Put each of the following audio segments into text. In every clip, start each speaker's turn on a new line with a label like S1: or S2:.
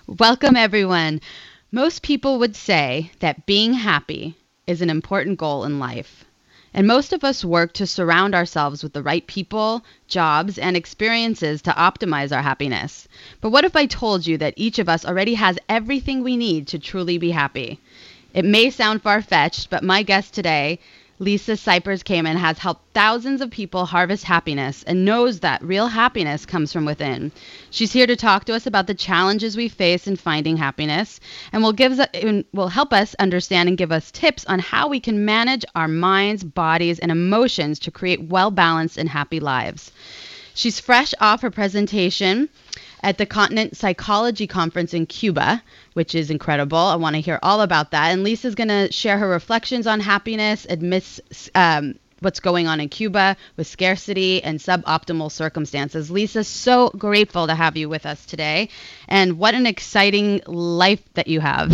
S1: Welcome, everyone. Most people would say that being happy is an important goal in life. And most of us work to surround ourselves with the right people, jobs, and experiences to optimize our happiness. But what if I told you that each of us already has everything we need to truly be happy? It may sound far fetched, but my guest today, Lisa Cypers Kamen, has helped thousands of people harvest happiness and knows that real happiness comes from within. She's here to talk to us about the challenges we face in finding happiness and will help us understand and give us tips on how we can manage our minds, bodies, and emotions to create well-balanced and happy lives. She's fresh off her presentation at the Continent Psychology Conference in Cuba, which is incredible. I want to hear all about that. And Lisa's going to share her reflections on happiness, admits what's going on in Cuba with scarcity and suboptimal circumstances. Lisa, so grateful to have you with us today. And what an exciting life that you have.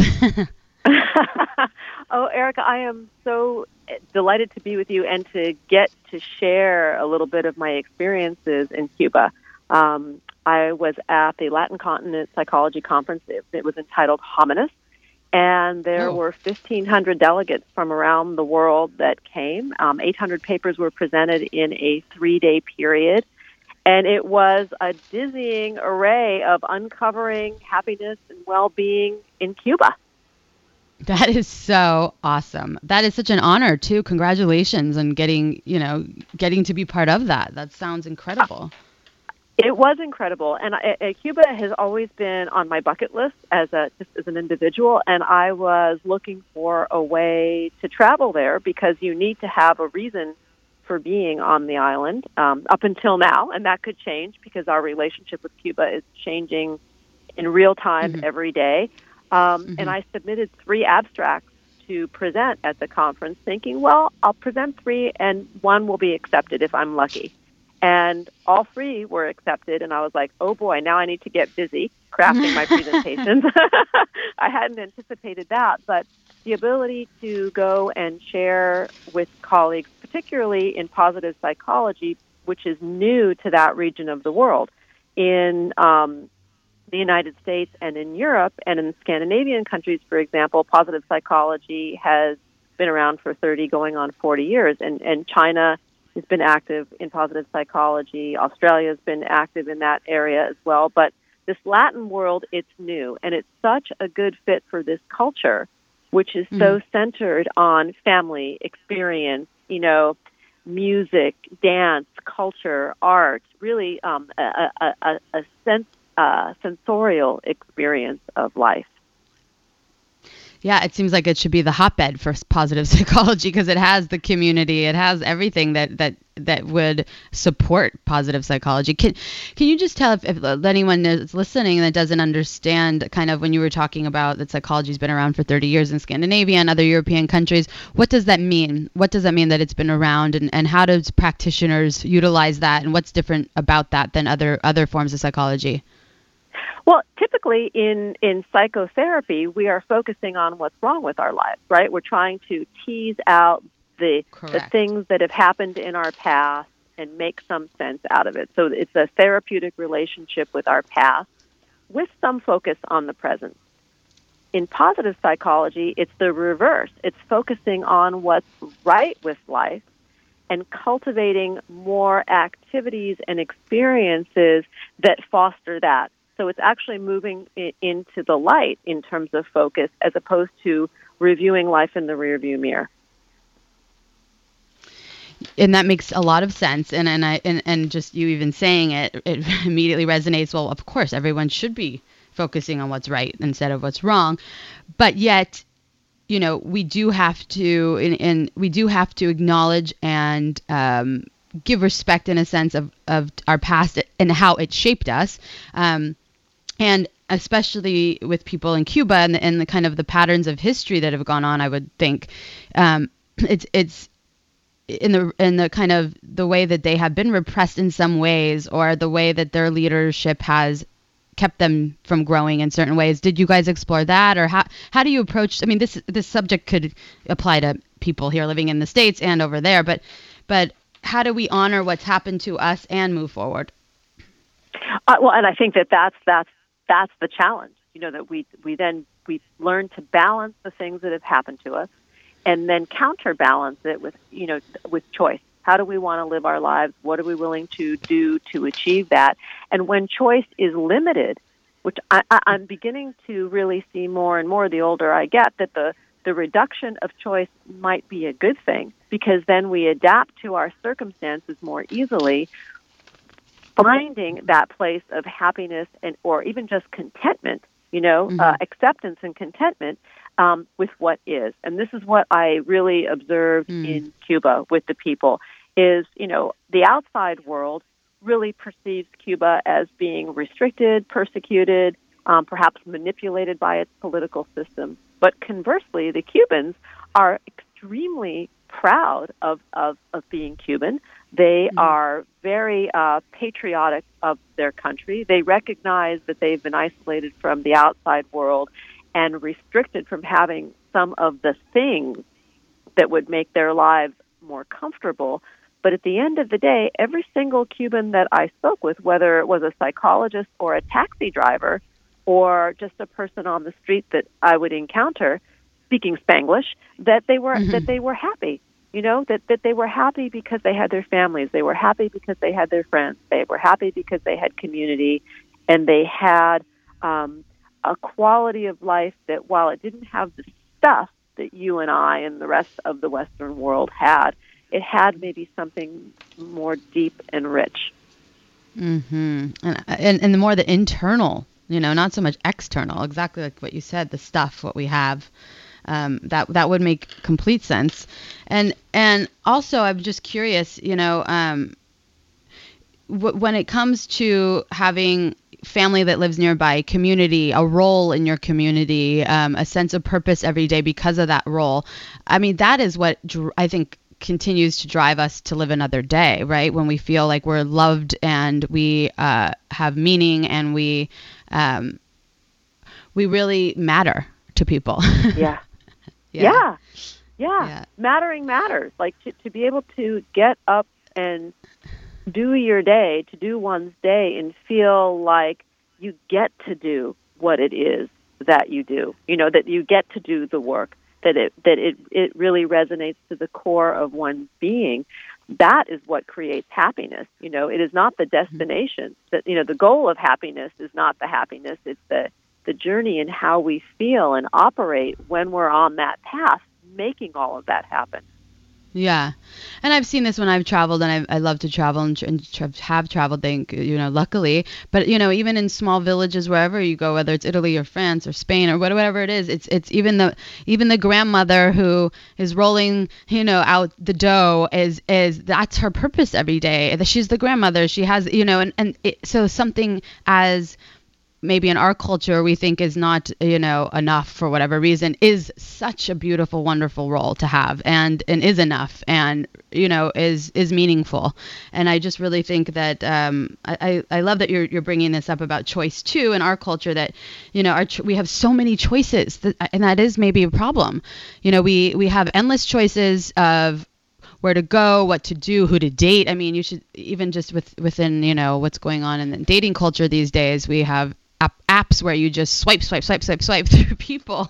S2: Oh, Erica, I am so delighted to be with you and to get to share a little bit of my experiences in Cuba. I was at the Latin Continent Psychology Conference. It was entitled Hominis, and there were 1,500 delegates from around the world that came. 800 papers were presented in a 3-day period, and it was a dizzying array of uncovering happiness and well-being in Cuba.
S1: That is so awesome. That is such an honor, too. Congratulations on getting to be part of that. That sounds incredible.
S2: It was incredible, and Cuba has always been on my bucket list just as an individual, and I was looking for a way to travel there because you need to have a reason for being on the island up until now, and that could change because our relationship with Cuba is changing in real time every day. And I submitted 3 abstracts to present at the conference thinking, well, I'll present 3 and 1 will be accepted if I'm lucky. And all 3 were accepted, and I was like, oh boy, now I need to get busy crafting my presentations. I hadn't anticipated that, but the ability to go and share with colleagues, particularly in positive psychology, which is new to that region of the world, in the United States and in Europe and in the Scandinavian countries, for example, positive psychology has been around for 30, going on 40 years, and China has been active in positive psychology. Australia has been active in that area as well. But this Latin world, it's new, and it's such a good fit for this culture, which is so centered on family, experience, music, dance, culture, art, really a sensorial experience of life.
S1: Yeah, it seems like it should be the hotbed for positive psychology because it has the community, it has everything that would support positive psychology. Can you just tell if anyone is listening that doesn't understand kind of when you were talking about that psychology's been around for 30 years in Scandinavia and other European countries, what does that mean? What does that mean that it's been around, and how does practitioners utilize that, and what's different about that than other forms of psychology?
S2: Well, typically in psychotherapy, we are focusing on what's wrong with our lives, right? We're trying to tease out the things that have happened in our past and make some sense out of it. So it's a therapeutic relationship with our past with some focus on the present. In positive psychology, it's the reverse. It's focusing on what's right with life and cultivating more activities and experiences that foster that. So it's actually moving into the light in terms of focus as opposed to reviewing life in the rearview mirror.
S1: And that makes a lot of sense. And just you even saying it immediately resonates. Well, of course, everyone should be focusing on what's right instead of what's wrong. But yet, we do have to, and we do have to acknowledge and give respect in a sense of our past and how it shaped us. And especially with people in Cuba and the kind of the patterns of history that have gone on, I would think it's in the kind of the way that they have been repressed in some ways, or the way that their leadership has kept them from growing in certain ways. Did you guys explore that, or how do you approach? I mean, this subject could apply to people here living in the States and over there, but how do we honor what's happened to us and move forward?
S2: Well, and I think that's the challenge. that we learn to balance the things that have happened to us, and then counterbalance it with with choice. How do we want to live our lives? What are we willing to do to achieve that? And when choice is limited, which I'm beginning to really see more and more the older I get, that the reduction of choice might be a good thing, because then we adapt to our circumstances more easily, finding that place of happiness or even just contentment, acceptance and contentment with what is. And this is what I really observed in Cuba with the people is, the outside world really perceives Cuba as being restricted, persecuted, perhaps manipulated by its political system. But conversely, the Cubans are extremely proud of being Cuban. They are very patriotic of their country. They recognize that they've been isolated from the outside world and restricted from having some of the things that would make their lives more comfortable. But at the end of the day, every single Cuban that I spoke with, whether it was a psychologist or a taxi driver or just a person on the street that I would encounter speaking Spanglish, that they were happy. That they were happy because they had their families. They were happy because they had their friends. They were happy because they had community, and they had a quality of life that, while it didn't have the stuff that you and I and the rest of the Western world had, it had maybe something more deep and rich.
S1: Mm-hmm. And the more the internal, not so much external, exactly like what you said, the stuff, what we have. That would make complete sense. And also, I'm just curious, when it comes to having family that lives nearby, community, a role in your community, a sense of purpose every day because of that role. I mean, that is what I think continues to drive us to live another day, right? When we feel like we're loved and we have meaning and we really matter to people.
S2: Yeah. Yeah. Mattering matters. Like to be able to get up and do your day, to do one's day and feel like you get to do what it is that you do, that you get to do the work, that it really resonates to the core of one's being. That is what creates happiness. It is not the destination. That the goal of happiness is not the happiness. It's the journey and how we feel and operate when we're on that path, making all of that happen.
S1: Yeah. And I've seen this when I've traveled, and I love to travel and have traveled, luckily. But, even in small villages, wherever you go, whether it's Italy or France or Spain or whatever it is, it's even the grandmother who is rolling, out the dough that's her purpose every day. She's the grandmother. She has, so something as maybe in our culture we think is not, enough for whatever reason, is such a beautiful, wonderful role to have and is enough and, is meaningful. And I just really think that I love that you're bringing this up about choice too in our culture, that, we have so many choices and that is maybe a problem. We have endless choices of where to go, what to do, who to date. I mean, you should even just within, what's going on in the dating culture these days, we have apps where you just swipe through people.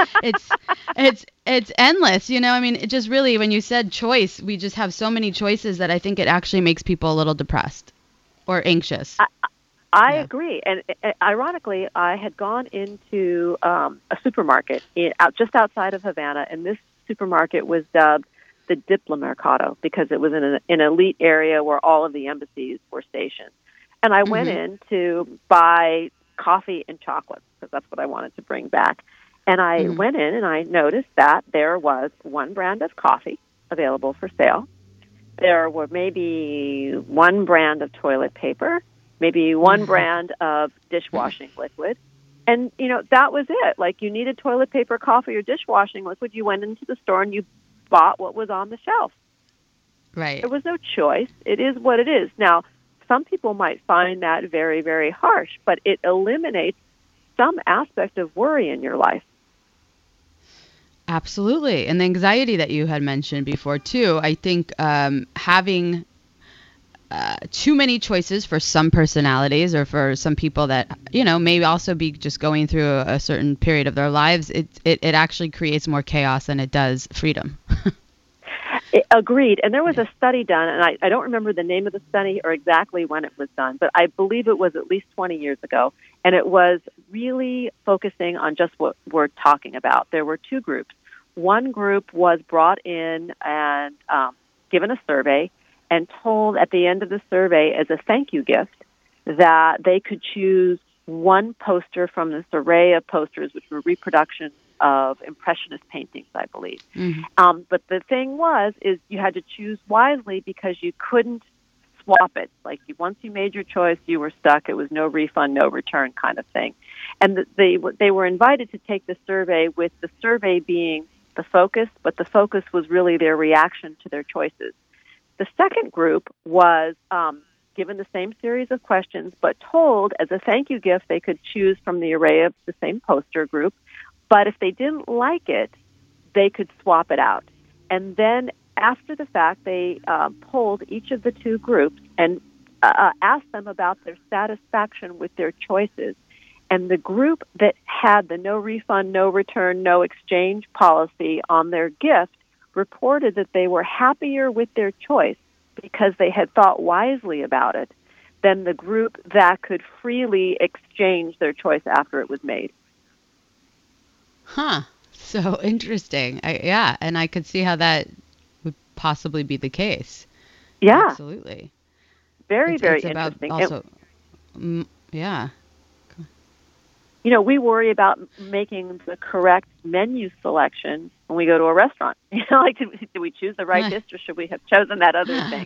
S1: it's endless, I mean, it just really, when you said choice, we just have so many choices that I think it actually makes people a little depressed or anxious.
S2: I agree. And ironically, I had gone into a supermarket just outside of Havana, and this supermarket was dubbed the Diplomercado because it was in an elite area where all of the embassies were stationed. And I went in to buy coffee and chocolate because that's what I wanted to bring back. And I went in and I noticed that there was one brand of coffee available for sale. There were maybe one brand of toilet paper, maybe one brand of dishwashing liquid. And, that was it. Like, you needed toilet paper, coffee, or dishwashing liquid. You went into the store and you bought what was on the shelf.
S1: Right.
S2: There was no choice. It is what it is. Now, some people might find that very, very harsh, but it eliminates some aspect of worry in your life.
S1: Absolutely. And the anxiety that you had mentioned before, too. I think having too many choices for some personalities or for some people that, may also be just going through a certain period of their lives, it actually creates more chaos than it does freedom.
S2: Agreed. And there was a study done, and I don't remember the name of the study or exactly when it was done, but I believe it was at least 20 years ago, and it was really focusing on just what we're talking about. There were two groups. One group was brought in and given a survey and told at the end of the survey as a thank you gift that they could choose one poster from this array of posters, which were reproductions of Impressionist paintings, I believe. Mm-hmm. But the thing is you had to choose wisely because you couldn't swap it. Like once you made your choice, you were stuck. It was no refund, no return kind of thing. And they were invited to take the survey with the survey being the focus, but the focus was really their reaction to their choices. The second group was given the same series of questions, but told as a thank you gift they could choose from the array of the same poster group. But if they didn't like it, they could swap it out. And then after the fact, they polled each of the two groups and asked them about their satisfaction with their choices. And the group that had the no refund, no return, no exchange policy on their gift reported that they were happier with their choice because they had thought wisely about it than the group that could freely exchange their choice after it was made.
S1: Huh. So interesting. And I could see how that would possibly be the case.
S2: Yeah.
S1: Absolutely.
S2: Very
S1: it's
S2: interesting.
S1: About also, yeah.
S2: We worry about making the correct menu selection when we go to a restaurant. Like, do we choose the right dish or should we have chosen that other thing?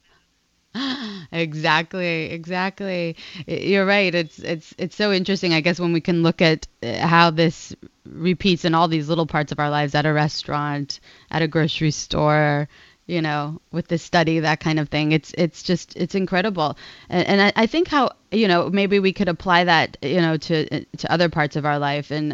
S1: Exactly. You're right. It's so interesting, I guess, when we can look at how this repeats in all these little parts of our lives, at a restaurant, at a grocery store, with this study, that kind of thing. It's incredible. And I think how, maybe we could apply that, to other parts of our life. And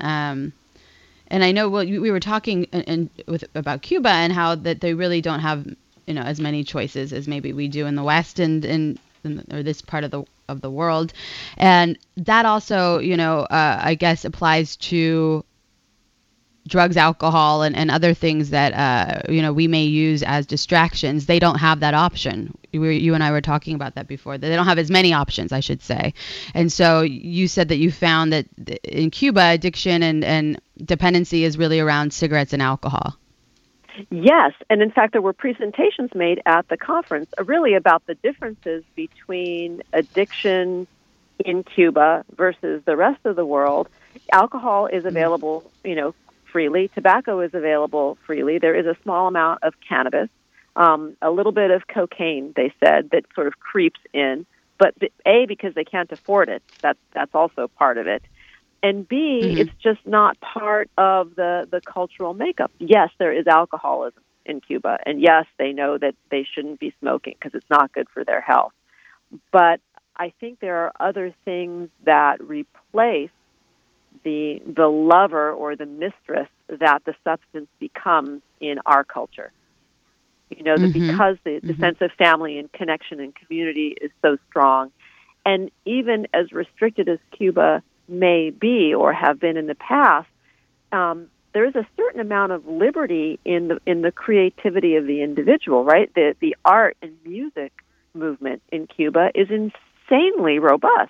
S1: I know we were talking about Cuba and how that they really don't have, as many choices as maybe we do in the West and or this part of the world. And that also, I guess applies to drugs, alcohol, and other things that, we may use as distractions. They don't have that option. You and I were talking about that before. They don't have as many options, I should say. And so you said that you found that in Cuba, addiction and dependency is really around cigarettes and alcohol.
S2: Yes, and in fact, there were presentations made at the conference really about the differences between addiction in Cuba versus the rest of the world. Alcohol is available, freely. Tobacco is available freely. There is a small amount of cannabis, a little bit of cocaine, they said, that sort of creeps in. But because they can't afford it, that's also part of it. And B, it's just not part of the cultural makeup. Yes, there is alcoholism in Cuba, and yes, they know that they shouldn't be smoking because it's not good for their health. But I think there are other things that replace the lover or the mistress that the substance becomes in our culture. That because the sense of family and connection and community is so strong, and even as restricted as Cuba may be or have been in the past, there is a certain amount of liberty in the creativity of the individual, right? The art and music movement in Cuba is insanely robust.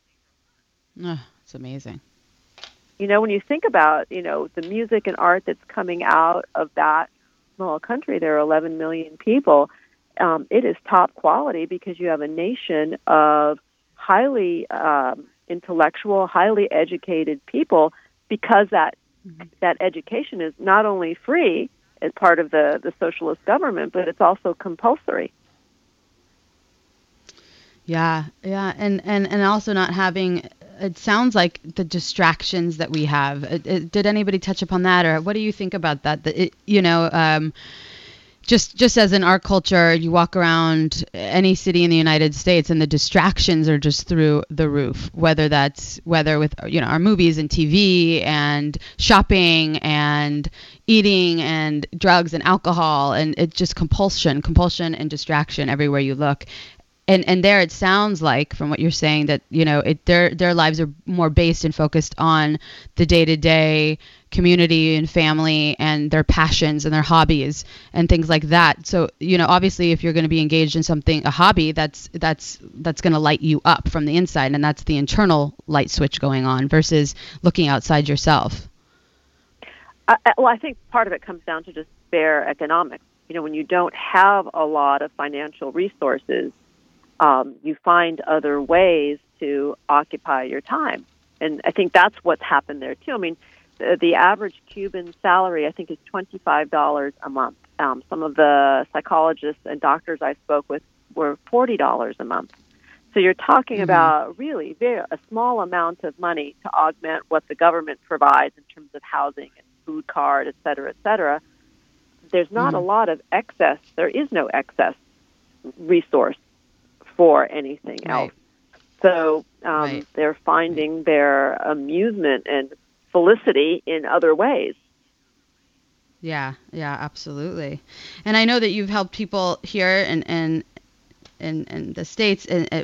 S1: It's amazing.
S2: When you think about, the music and art that's coming out of that small country, there are 11 million people. It is top quality because you have a nation of highly intellectual, highly educated people, because that education is not only free as part of the socialist government, but it's also compulsory.
S1: Yeah, and also not having. It sounds like the distractions that we have. Did anybody touch upon that, or what do you think about that? Just as in our culture, you walk around any city in the United States and the distractions are just through the roof, whether with, our movies and TV and shopping and eating and drugs and alcohol, and it's just compulsion and distraction everywhere you look. And there it sounds like from what you're saying that, their lives are more based and focused on the day-to-day community and family and their passions and their hobbies and things like that. So, obviously if you're going to be engaged in something, a hobby, that's going to light you up from the inside, and that's the internal light switch going on versus looking outside yourself.
S2: Well, I think part of it comes down to just bare economics. When you don't have a lot of financial resources, you find other ways to occupy your time. And I think that's what's happened there, too. I mean, the average Cuban salary, I think, is $25 a month. Some of the psychologists and doctors I spoke with were $40 a month. So you're talking about really a small amount of money to augment what the government provides in terms of housing and food card, et cetera, et cetera. There's not a lot of excess. There is no excess resource for anything else. So they're finding their amusement and felicity in other ways.
S1: Yeah, absolutely. And I know that you've helped people here in the States, and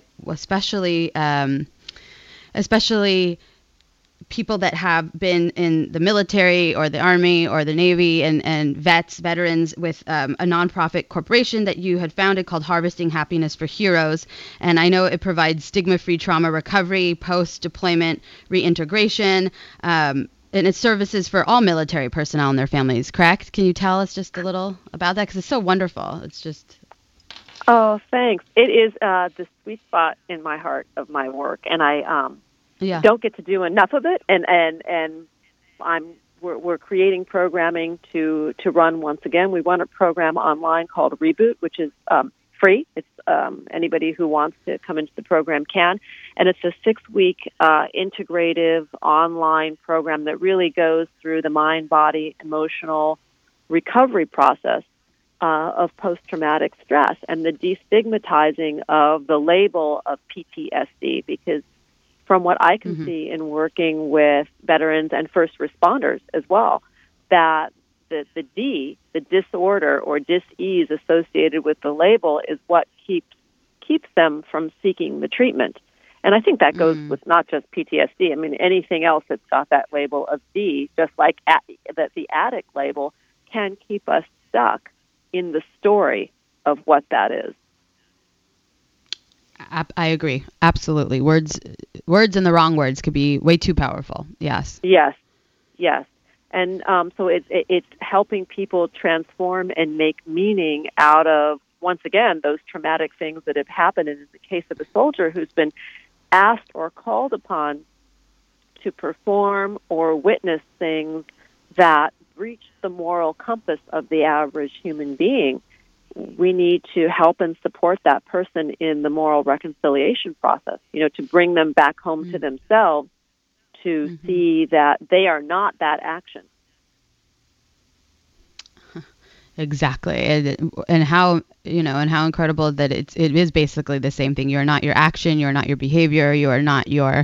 S1: especially people that have been in the military or the Army or the Navy, and veterans, with a nonprofit corporation that you had founded called Harvesting Happiness for Heroes. And I know it provides stigma-free trauma recovery, post-deployment reintegration, and it's services for all military personnel and their families, correct? Can you tell us just a little about that? Because it's so wonderful. It's just...
S2: Oh, thanks. It is the sweet spot in my heart of my work, and I don't get to do enough of it. And we're creating programming to run once again. We run a program online called Reboot, which is free. It's anybody who wants to come into the program can, and it's a 6-week integrative online program that really goes through the mind, body, emotional recovery process of post-traumatic stress and the destigmatizing of the label of PTSD, because from what I can see in working with veterans and first responders as well, that the disorder or dis-ease associated with the label is what keeps them from seeking the treatment. And I think that goes with not just PTSD. I mean, anything else that's got that label of D, just like that the addict label, can keep us stuck in the story of what that is.
S1: I agree. Absolutely. Words and the wrong words could be way too powerful. Yes.
S2: Yes. And so it's helping people transform and make meaning out of, once again, those traumatic things that have happened. And in the case of a soldier who's been asked or called upon to perform or witness things that breach the moral compass of the average human being, we need to help and support that person in the moral reconciliation process, to bring them back home to themselves, to see that they are not that action.
S1: Exactly. And how incredible that it is basically the same thing. You're not your action, you're not your behavior, you're not your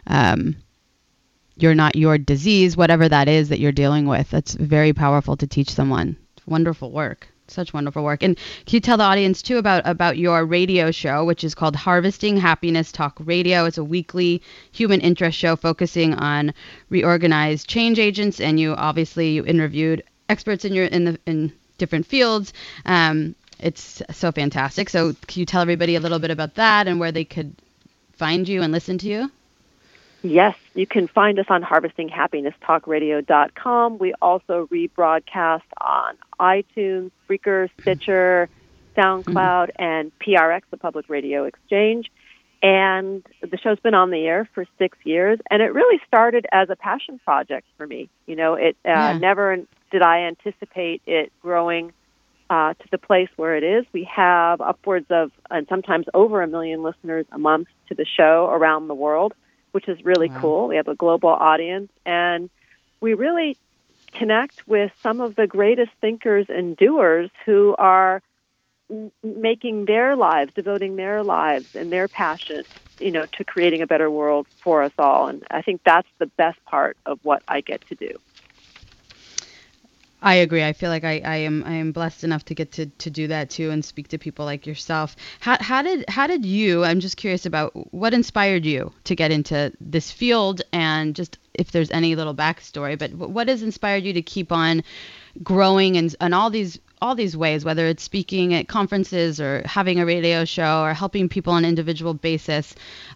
S1: disease, whatever that is that you're dealing with. That's very powerful to teach someone. Wonderful work. Such wonderful work. And can you tell the audience too about your radio show, which is called Harvesting Happiness Talk Radio? It's a weekly human interest show focusing on reorganized change agents, and you interviewed experts in different fields. It's so fantastic. So can you tell everybody a little bit about that and where they could find you and listen to you?
S2: Yes, you can find us on harvestinghappinesstalkradio.com. We also rebroadcast on iTunes, Spreaker, Stitcher, SoundCloud, and PRX, the Public Radio Exchange. And the show's been on the air for 6 years, and it really started as a passion project for me. Never did I anticipate it growing to the place where it is. We have upwards of, and sometimes over 1 million listeners a month to the show around the world, which is really cool. We have a global audience, and we really connect with some of the greatest thinkers and doers who are making their lives, devoting their lives and their passion, to creating a better world for us all. And I think that's the best part of what I get to do.
S1: I agree. I feel like I am blessed enough to get to do that too and speak to people like yourself. How did you, I'm just curious about what inspired you to get into this field, and just if there's any little backstory, but what has inspired you to keep on growing and all these ways, whether it's speaking at conferences or having a radio show or helping people on an individual basis.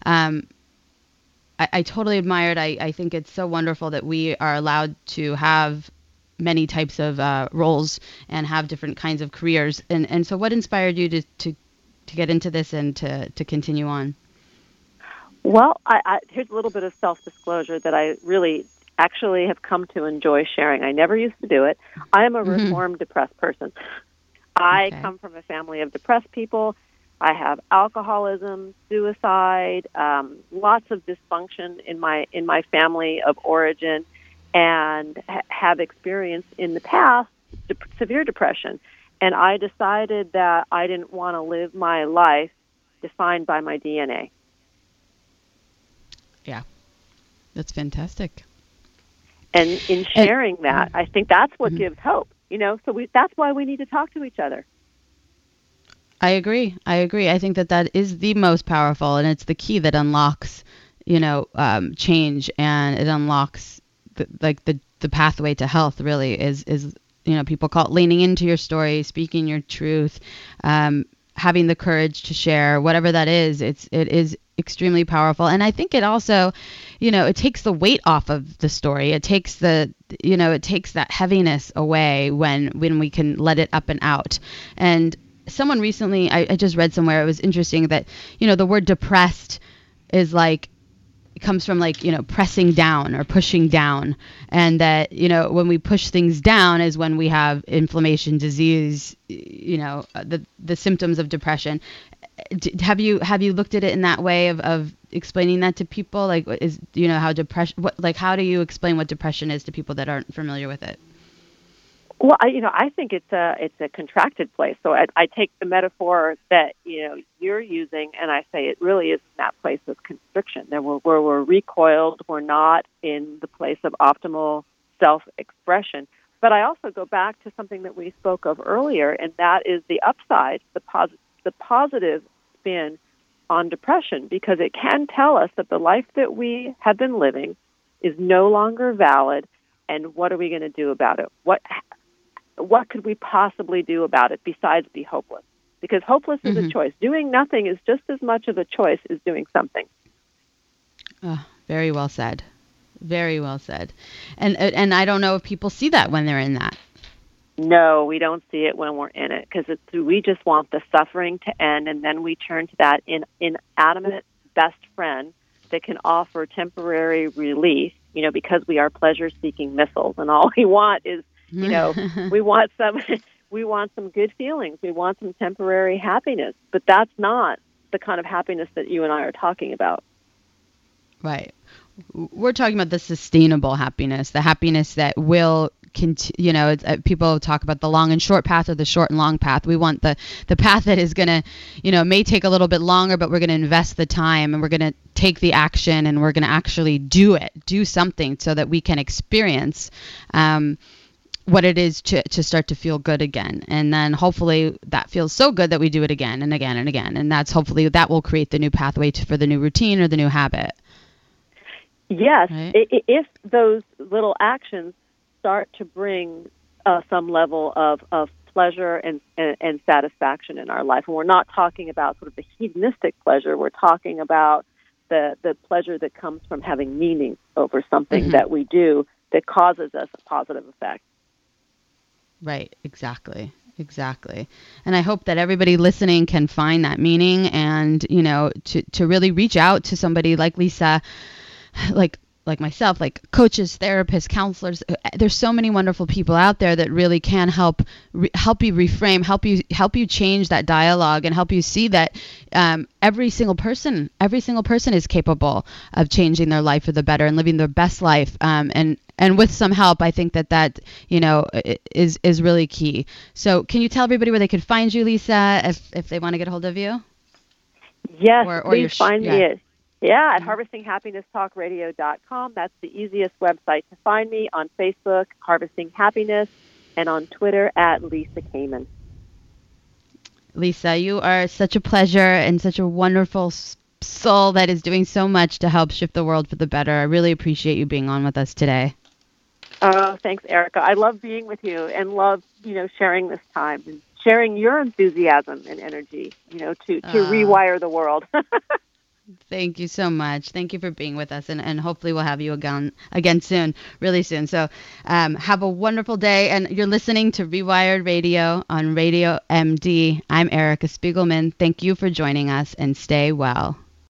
S1: I totally admire it. I think it's so wonderful that we are allowed to have many types of roles and have different kinds of careers. And so what inspired you to get into this and to continue on?
S2: Well, here's a little bit of self-disclosure that I really actually have come to enjoy sharing. I never used to do it. I am a reformed depressed person. I come from a family of depressed people. I have alcoholism, suicide, lots of dysfunction in my family of origin, and have experienced in the past severe depression. And I decided that I didn't want to live my life defined by my DNA.
S1: Yeah, that's fantastic.
S2: And in sharing that, I think that's what gives hope. So that's why we need to talk to each other.
S1: I agree. I think that is the most powerful, and it's the key that unlocks, change, and it unlocks the pathway to health. Really is people call it leaning into your story, speaking your truth, having the courage to share whatever that is. It is extremely powerful, and I think it also, it takes the weight off of the story. It takes it takes that heaviness away when we can let it up and out. And someone recently, I just read somewhere, it was interesting that, the word depressed is it comes from pressing down or pushing down. And that, when we push things down is when we have inflammation, disease, the symptoms of depression. Have you looked at it in that way of explaining that to people? How depression, how do you explain what depression is to people that aren't familiar with it?
S2: Well, I think it's a contracted place. So I take the metaphor that you're using, and I say it really is that place of constriction. Where we're recoiled, we're not in the place of optimal self-expression. But I also go back to something that we spoke of earlier, and that is the upside, the positive spin on depression, because it can tell us that the life that we have been living is no longer valid, and what are we going to do about it? What could we possibly do about it besides be hopeless? Because hopeless is a choice. Doing nothing is just as much of a choice as doing something.
S1: Oh, very well said. Very well said. And I don't know if people see that when they're in that.
S2: No, we don't see it when we're in it, because we just want the suffering to end, and then we turn to that inanimate best friend that can offer temporary relief, because we are pleasure-seeking missiles, and all we want is we want some good feelings. We want some temporary happiness, but that's not the kind of happiness that you and I are talking about.
S1: Right. We're talking about the sustainable happiness, the happiness that will continue. People talk about the long and short path or the short and long path. We want the path that is going to, may take a little bit longer, but we're going to invest the time and we're going to take the action and we're going to actually do something so that we can experience what it is to start to feel good again. And then hopefully that feels so good that we do it again and again and again. And that's hopefully that will create the new pathway for the new routine or the new habit.
S2: Yes.
S1: Right?
S2: If those little actions start to bring some level of pleasure and satisfaction in our life. And we're not talking about sort of the hedonistic pleasure. We're talking about the pleasure that comes from having meaning over something that we do that causes us a positive effect.
S1: Right. Exactly. And I hope that everybody listening can find that meaning and, to really reach out to somebody like Lisa, like myself, like coaches, therapists, counselors. There's so many wonderful people out there that really can help you reframe, help you change that dialogue and help you see that every single person is capable of changing their life for the better and living their best life. And with some help, I think that is really key. So can you tell everybody where they could find you, Lisa, if they want to get a hold of you?
S2: Yes, please find me at harvestinghappinesstalkradio.com. That's the easiest website to find me. On Facebook, Harvesting Happiness. and on Twitter at Lisa Kamen.
S1: Lisa, you are such a pleasure and such a wonderful soul that is doing so much to help shift the world for the better. I really appreciate you being on with us today.
S2: Oh, thanks, Erica. I love being with you and love, sharing this time and sharing your enthusiasm and energy, to rewire the world.
S1: Thank you so much. Thank you for being with us, and hopefully we'll have you again soon, really soon. So have a wonderful day, and you're listening to Rewired Radio on Radio MD. I'm Erica Spiegelman. Thank you for joining us, and stay well.